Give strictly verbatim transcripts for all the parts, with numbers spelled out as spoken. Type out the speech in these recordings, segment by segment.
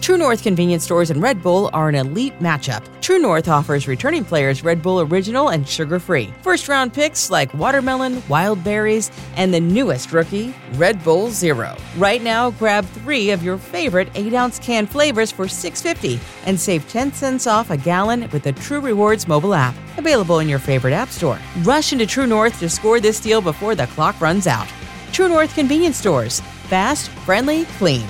True North convenience stores and Red Bull are an elite matchup. True North offers returning players Red Bull Original and sugar-free. First-round picks like watermelon, wild berries, and the newest rookie, Red Bull Zero. Right now, grab three of your favorite eight-ounce can flavors for six dollars and fifty cents and save ten cents off a gallon with the True Rewards mobile app. Available in your favorite app store. Rush into True North to score this deal before the clock runs out. True North convenience stores. Fast, friendly, clean.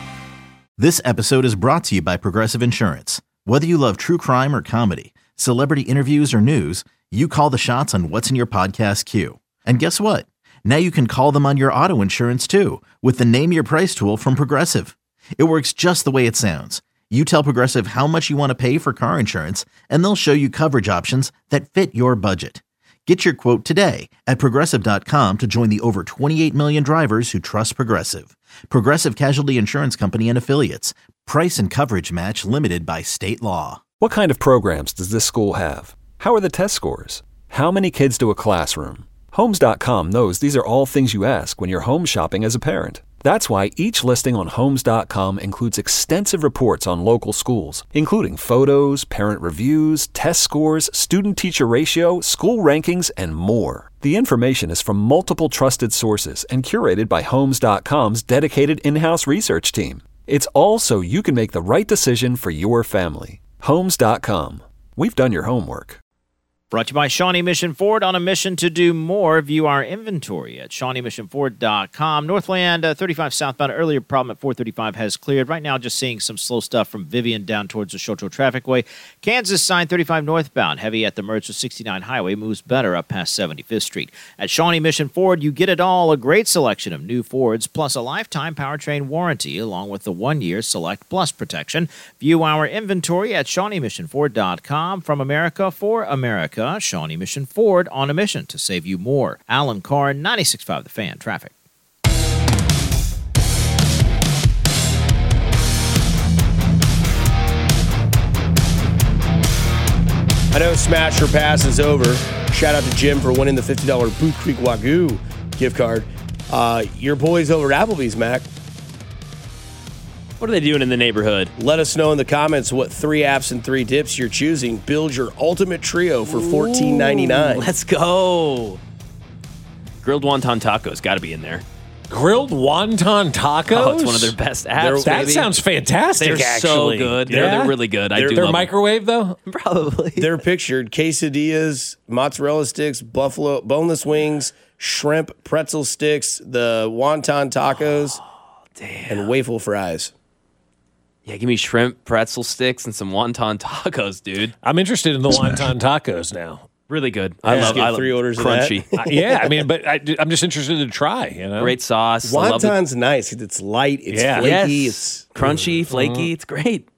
This episode is brought to you by Progressive Insurance. Whether you love true crime or comedy, celebrity interviews or news, you call the shots on what's in your podcast queue. And guess what? Now you can call them on your auto insurance too with the Name Your Price tool from Progressive. It works just the way it sounds. You tell Progressive how much you want to pay for car insurance, and they'll show you coverage options that fit your budget. Get your quote today at Progressive dot com to join the over twenty-eight million drivers who trust Progressive. Progressive Casualty Insurance Company and Affiliates. Price and coverage match limited by state law. What kind of programs does this school have? How are the test scores? How many kids do a classroom? Homes dot com knows these are all things you ask when you're home shopping as a parent. That's why each listing on Homes dot com includes extensive reports on local schools, including photos, parent reviews, test scores, student-teacher ratio, school rankings, and more. The information is from multiple trusted sources and curated by Homes dot com's dedicated in-house research team. It's all so you can make the right decision for your family. Homes dot com. We've done your homework. Brought to you by Shawnee Mission Ford. On a mission to do more, view our inventory at Shawnee Mission Ford dot com. Northland uh, thirty-five southbound, earlier problem at four thirty-five has cleared. Right now, just seeing some slow stuff from Vivian down towards the Shoto Traffic Way. Kansas sign thirty-five northbound, heavy at the merge with sixty-nine Highway, moves better up past seventy-fifth Street. At Shawnee Mission Ford, you get it all, a great selection of new Fords, plus a lifetime powertrain warranty, along with the one-year Select Plus protection. View our inventory at Shawnee Mission Ford dot com. From America for America. Shawnee Mission Ford, on a mission to save you more. Alan Carr, ninety-six point five The Fan, traffic. I know Smash or Pass is over. Shout out to Jim for winning the fifty dollars Boot Creek Wagyu gift card. Uh, your boys over at Applebee's, Mac. What are they doing in the neighborhood? Let us know in the comments what three apps and three dips you're choosing. Build your ultimate trio for fourteen ninety-nine. Let's go. Grilled wonton tacos got to be in there. Grilled wonton tacos? Oh, it's one of their best apps. That baby. sounds fantastic, they're actually. so good. Yeah? They're, they're really good. I they're, do They're love microwave, them. though? Probably. They're pictured quesadillas, mozzarella sticks, buffalo boneless wings, shrimp, pretzel sticks, the wonton tacos, oh, damn. and waffle fries. Yeah, give me shrimp, pretzel sticks, and some wonton tacos, dude. I'm interested in the wonton tacos now. Really good. I I love. love. Get I love three orders crunchy. of that. uh, yeah, I mean, but I, I'm just interested to try. You know, Great sauce. I love Wonton's nice. It's light. It's Yeah. flaky. Yes. It's crunchy, flaky. It's great.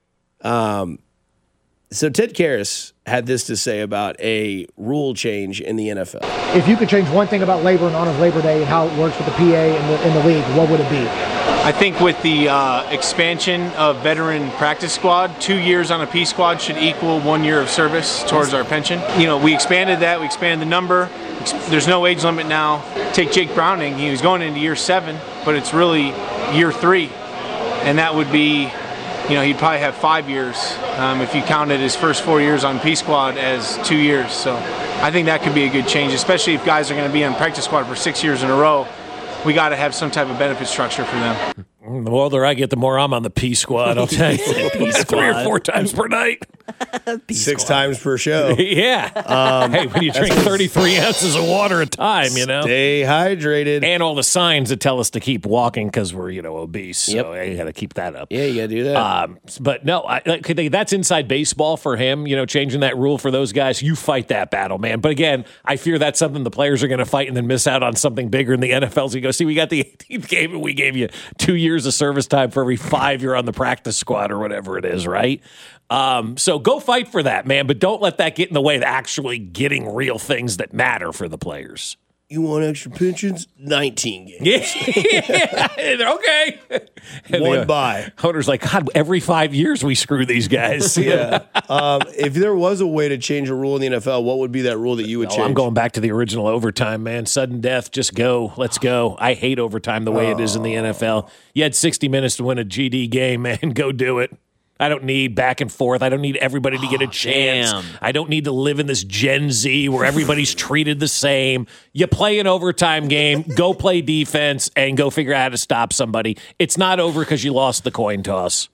Um, so Ted Karras had this to say about a rule change in the N F L. If you could change one thing about labor and honors Labor Day and how it works with the P A and the, in the league, what would it be? I think with the uh, expansion of veteran practice squad, two years on a P squad should equal one year of service towards our pension. You know, we expanded that, we expanded the number. There's no age limit now. Take Jake Browning, he was going into year seven, but it's really year three. And that would be, you know, he'd probably have five years um, if you counted his first four years on P squad as two years. So I think that could be a good change, especially if guys are going to be on practice squad for six years in a row. We got to have some type of benefit structure for them. The older I get, the more I'm on the P squad. I'll tell you, three or four times per night, Six times per show. yeah. Um, hey, when you drink thirty-three ounces of water a time, you know, Stay hydrated. and all the signs that tell us to keep walking because we're you know obese. So Yep. you got to keep that up. Yeah, you got to do that. Um, but no, I, I think that's inside baseball for him. You know, changing that rule for those guys. You fight that battle, man. But again, I fear that's something the players are going to fight and then miss out on something bigger in the N F L. So you go, see, we got the eighteenth game and we gave you two years of service time for every five you're on the practice squad or whatever it is, right? Um, so go fight for that, man. But don't let that get in the way of actually getting real things that matter for the players. you want extra pensions? nineteen games. Yeah, okay. And One the bye. Owner's like, God, every five years we screw these guys. Yeah. um, if there was a way to change a rule in the N F L, what would be that rule that you would Oh, change? I'm going back to the original overtime, man. Sudden death, just go. Let's go. I hate overtime the way it is in the N F L. You had sixty minutes to win a G D game, man. Go do it. I don't need back and forth. I don't need everybody to get a chance. damn. I don't need to live in this Gen Z where everybody's treated the same. You play an overtime game, go play defense, and go figure out how to stop somebody. It's not over because you lost the coin toss.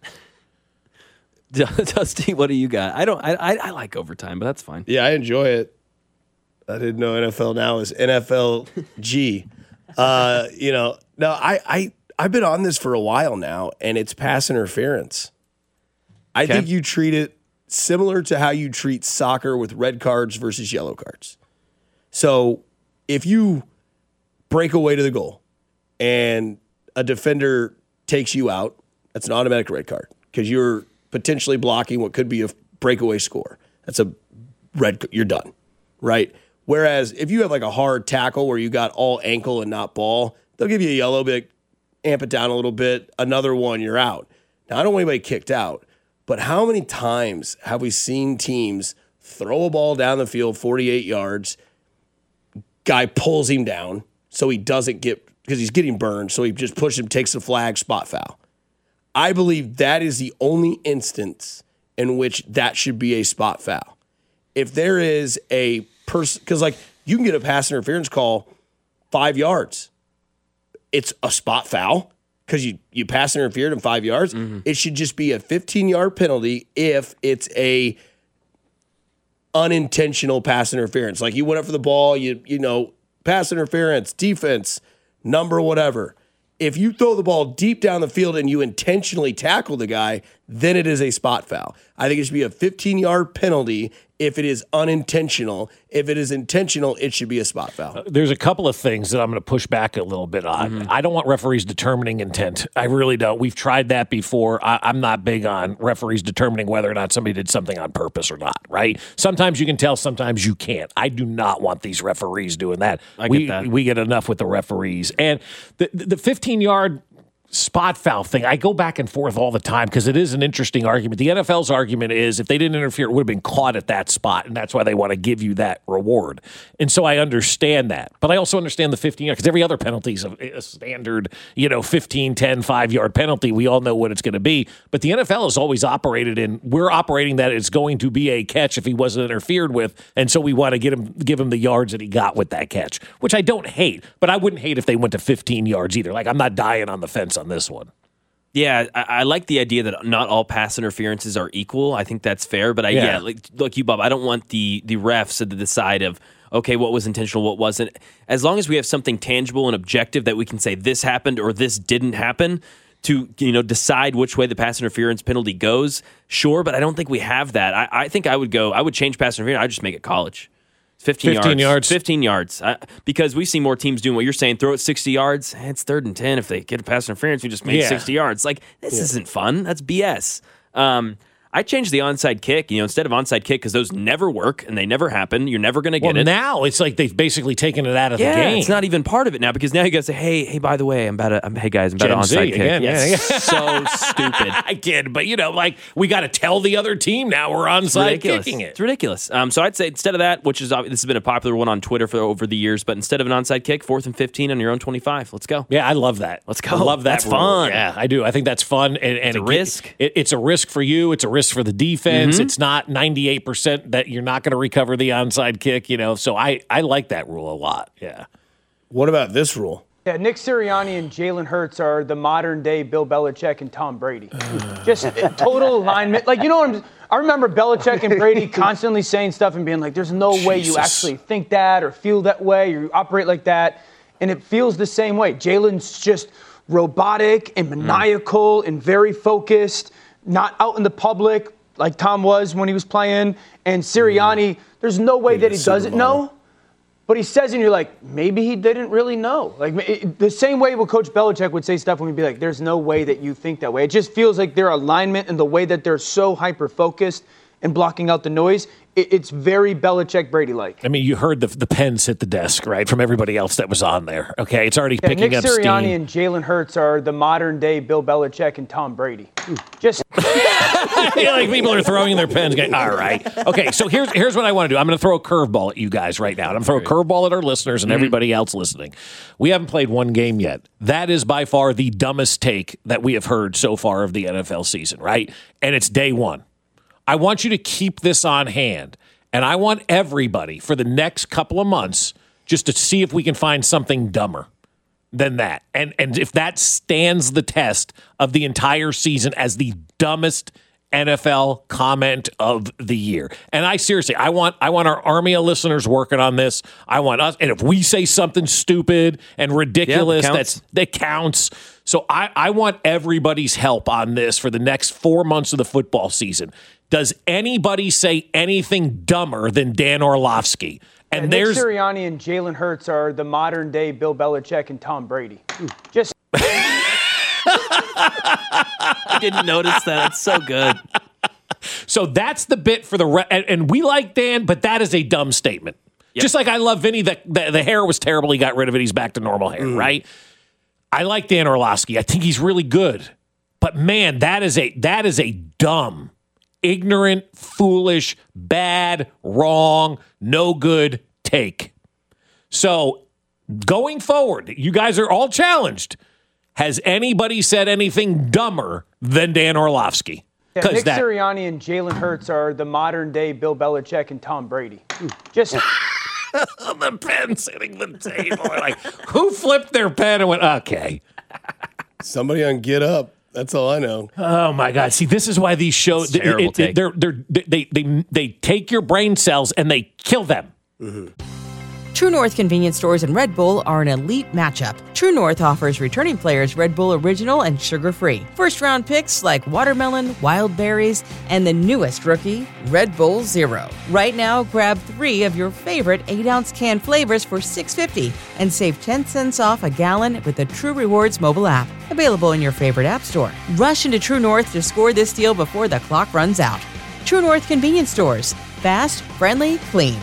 Dusty, what do you got? I don't. I, I I like overtime, but that's fine. Yeah, I enjoy it. I didn't know N F L Now is N F L G. uh, you know, no, I, I, I've been on this for a while now, and it's pass interference. I Okay. think you treat it similar to how you treat soccer with red cards versus yellow cards. So if you break away to the goal and a defender takes you out, that's an automatic red card because you're potentially blocking what could be a breakaway score. That's a red, you're done, right? Whereas if you have like a hard tackle where you got all ankle and not ball, they'll give you a yellow, bit, amp it down a little bit, another one, you're out. Now, I don't want anybody kicked out, but how many times have we seen teams throw a ball down the field forty-eight yards, guy pulls him down so he doesn't get, because he's getting burned, so he just pushes him, takes the flag, spot foul. I believe that is the only instance in which that should be a spot foul. If there is a person, because like you can get a pass interference call five yards, it's a spot foul because you, you pass interfered in five yards. Mm-hmm. It should just be a fifteen-yard penalty if it's a unintentional pass interference. Like you went up for the ball, you you know, pass interference, defense, number, whatever. If you throw the ball deep down the field and you intentionally tackle the guy, then it is a spot foul. I think it should be a fifteen-yard penalty if it is unintentional. If it is intentional, it should be a spot foul. Uh, there's a couple of things that I'm going to push back a little bit on. Mm-hmm. I don't want referees determining intent. I really don't. We've tried that before. I, I'm not big on referees determining whether or not somebody did something on purpose or not, right? Sometimes you can tell, sometimes you can't. I do not want these referees doing that. I we, get that. We get enough with the referees. And the the fifteen-yard spot foul thing, I go back and forth all the time because it is an interesting argument. The N F L's argument is if they didn't interfere, it would have been caught at that spot, and that's why they want to give you that reward. And so I understand that. But I also understand the fifteen-yard, because every other penalty is a, a standard, you know, fifteen, ten, five-yard penalty. We all know what it's going to be. But the N F L has always operated in, we're operating that it's going to be a catch if he wasn't interfered with, and so we want to get him, give him the yards that he got with that catch, which I don't hate. But I wouldn't hate if they went to fifteen yards either. Like, I'm not dying on the fence on this one. Yeah, I, I like the idea that not all pass interferences are equal. I think that's fair. But I, yeah, Yeah. like, like you, Bob, I don't want the the refs to decide of, okay, what was intentional, what wasn't. As long as we have something tangible and objective that we can say this happened or this didn't happen to, you know, decide which way the pass interference penalty goes, sure. But I don't think we have that. I, I think I would go, I would change pass interference. I'd just make it college. fifteen, fifteen yards. fifteen yards. I, because we see more teams doing what you're saying, throw it sixty yards. It's third and ten. If they get a pass interference, we just made Yeah. sixty yards. Like, this yeah. isn't fun. That's B S. Um, I changed the onside kick, you know, instead of onside kick, because those never work and they never happen. You're never going to get well, it. Now it's like they've basically taken it out of yeah, the game. It's not even part of it now, because now you got to say, hey, hey, by the way, I'm about to, I'm, hey guys, I'm about Gen to onside Z kick. again, Yeah, yeah. so stupid. I kid, but you know, like we got to tell the other team now we're onside ridiculous. kicking it. It's ridiculous. Um, so I'd say instead of that, which is this has been a popular one on Twitter for over the years, but instead of an onside kick, fourth and fifteen on your own twenty-five. Let's go. Yeah, I love that. Let's go. I love that. That's rule. fun. Yeah, I do. I think that's fun, and, and It's a it, risk. It, it's a risk for you. It's a risk for the defense. Mm-hmm. It's not ninety-eight percent that you're not going to recover the onside kick. You know, so I I like that rule a lot. Yeah. What about this rule? Yeah, Nick Sirianni and Jalen Hurts are the modern-day Bill Belichick and Tom Brady. Just total alignment. Like, you know what I'm I remember Belichick and Brady constantly saying stuff and being like, there's no way you actually think that or feel that way or you operate like that. And it feels the same way. Jalen's just robotic and maniacal mm. and very focused, not out in the public like Tom was when he was playing. And Sirianni, mm. there's no way that he doesn't know. But he says, and you're like, maybe he didn't really know. Like it, the same way what Coach Belichick would say stuff when he'd be like, there's no way that you think that way. It just feels like their alignment and the way that they're so hyper-focused and blocking out the noise. It, it's very Belichick Brady-like. I mean, you heard the the pens hit the desk, right, from everybody else that was on there. Okay, it's already Yeah, picking Nick up Sirianni steam. and Jalen Hurts are the modern-day Bill Belichick and Tom Brady. Just Yeah, like people are throwing their pens going, all right. Okay, so here's here's what I want to do. I'm going to throw a curveball at you guys right now. And I'm going to throw a curveball at our listeners and everybody else listening. We haven't played one game yet. That is by far the dumbest take that we have heard so far of the N F L season, right? And it's day one. I want you to keep this on hand. And I want everybody for the next couple of months just to see if we can find something dumber than that. And and if that stands the test of the entire season as the dumbest N F L comment of the year. And I seriously, I want I want our army of listeners working on this. I want us, and if we say something stupid and ridiculous, yeah, that's that counts. So I, I want everybody's help on this for the next four months of the football season. Does anybody say anything dumber than Dan Orlovsky? And yeah, there's Nick Sirianni and Jalen Hurts are the modern-day Bill Belichick and Tom Brady. Just I didn't notice that. It's so good. So that's the bit for the re- and, and we like Dan, but that is a dumb statement. Yep. Just like I love Vinny, the, the the hair was terrible. He got rid of it. He's back to normal hair, mm. right? I like Dan Orlovsky. I think he's really good. But man, that is a that is a dumb, ignorant, foolish, bad, wrong, no good take. So going forward, you guys are all challenged. Has anybody said anything dumber than Dan Orlovsky? yeah, Nick that, Sirianni and Jalen Hurts are the modern-day Bill Belichick and Tom Brady. Just the pen's hitting the table. Like, who flipped their pen and went, okay. Somebody on Get Up. That's all I know. Oh my God! See, this is why these shows they, it, it, they're, they're, they they they take your brain cells and they kill them. Mm-hmm. True North convenience stores and Red Bull are an elite matchup. True North offers returning players Red Bull Original and sugar-free. First-round picks like watermelon, wild berries, and the newest rookie, Red Bull Zero. Right now, grab three of your favorite eight-ounce can flavors for six dollars and fifty cents and save ten cents off a gallon with the True Rewards mobile app. Available in your favorite app store. Rush into True North to score this deal before the clock runs out. True North convenience stores. Fast, friendly, clean.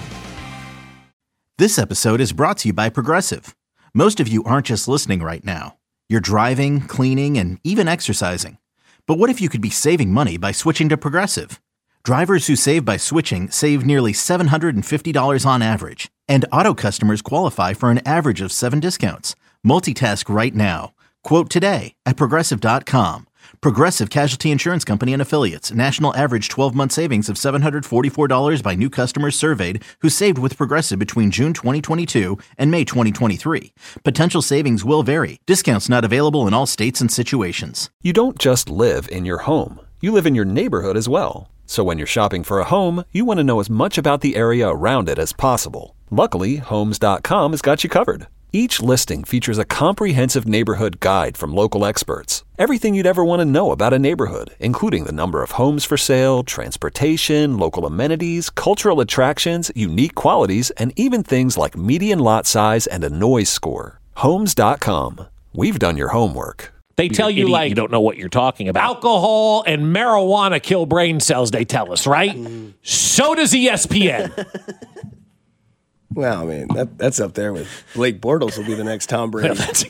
This episode is brought to you by Progressive. Most of you aren't just listening right now. You're driving, cleaning, and even exercising. But what if you could be saving money by switching to Progressive? Drivers who save by switching save nearly seven hundred fifty dollars on average. And auto customers qualify for an average of seven discounts. Multitask right now. Quote today at Progressive dot com. Progressive Casualty Insurance Company and Affiliates. National average twelve-month savings of seven hundred forty-four dollars by new customers surveyed who saved with Progressive between June twenty twenty-two and May twenty twenty-three. Potential savings will vary. Discounts not available in all states and situations. You don't just live in your home. You live in your neighborhood as well. So when you're shopping for a home, you want to know as much about the area around it as possible. Luckily, Homes dot com has got you covered. Each listing features a comprehensive neighborhood guide from local experts. Everything you'd ever want to know about a neighborhood, including the number of homes for sale, transportation, local amenities, cultural attractions, unique qualities, and even things like median lot size and a noise score. Homes dot com. We've done your homework. They tell you, idiot, like, you don't know what you're talking about. Alcohol and marijuana kill brain cells, they tell us, right? Mm. So does E S P N. Well, I mean, that, that's up there with Blake Bortles will be the next Tom Brady. That's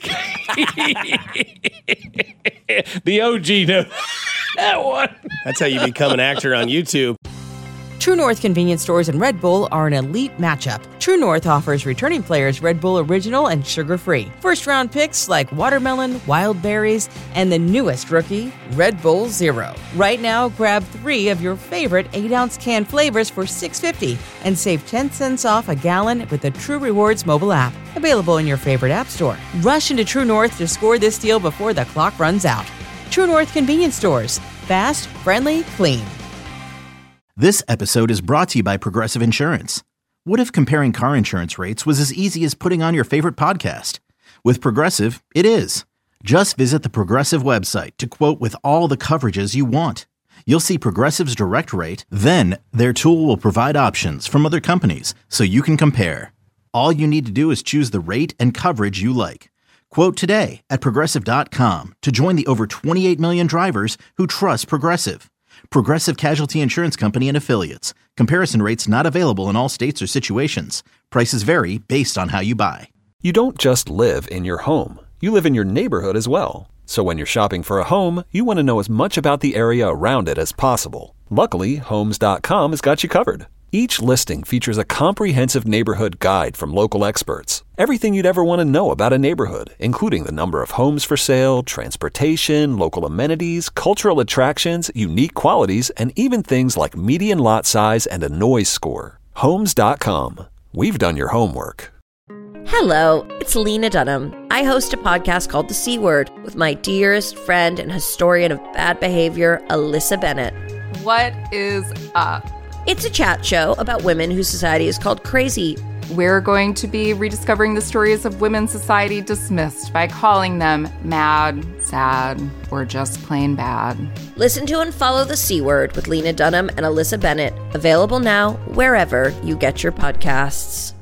the O G knew that one. That's how you become an actor on YouTube. True North convenience stores and Red Bull are an elite matchup. True North offers returning players Red Bull Original and sugar-free. First-round picks like watermelon, wild berries, and the newest rookie, Red Bull Zero. Right now, grab three of your favorite eight-ounce can flavors for six dollars and fifty cents and save ten cents off a gallon with the True Rewards mobile app. Available in your favorite app store. Rush into True North to score this deal before the clock runs out. True North convenience stores. Fast, friendly, clean. This episode is brought to you by Progressive Insurance. What if comparing car insurance rates was as easy as putting on your favorite podcast? With Progressive, it is. Just visit the Progressive website to quote with all the coverages you want. You'll see Progressive's direct rate, then their tool will provide options from other companies so you can compare. All you need to do is choose the rate and coverage you like. Quote today at Progressive dot com to join the over twenty-eight million drivers who trust Progressive. Progressive Casualty Insurance Company and Affiliates. Comparison rates not available in all states or situations. Prices vary based on how you buy. You don't just live in your home. You live in your neighborhood as well. So when you're shopping for a home, you want to know as much about the area around it as possible. Luckily, Homes dot com has got you covered. Each listing features a comprehensive neighborhood guide from local experts. Everything you'd ever want to know about a neighborhood, including the number of homes for sale, transportation, local amenities, cultural attractions, unique qualities, and even things like median lot size and a noise score. Homes dot com. We've done your homework. Hello, it's Lena Dunham. I host a podcast called The C Word with my dearest friend and historian of bad behavior, Alyssa Bennett. What is up? It's a chat show about women whose society is called crazy. We're going to be rediscovering the stories of women society dismissed by calling them mad, sad, or just plain bad. Listen to and follow The C Word with Lena Dunham and Alyssa Bennett. Available now wherever you get your podcasts.